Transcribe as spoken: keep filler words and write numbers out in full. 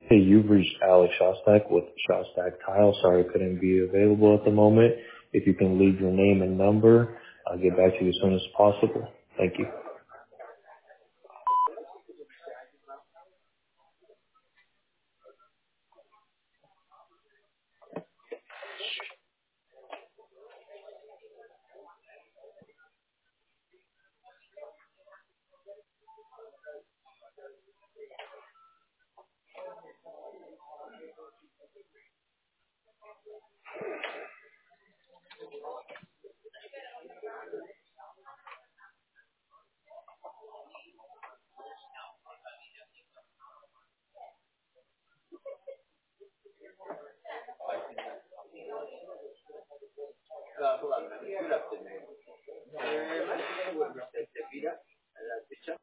Hey, you've reached Alex Shostak with Shostak Tile. Sorry I couldn't be available at the moment. If you can leave your name and number, I'll get back to you as soon as possible. Thank you.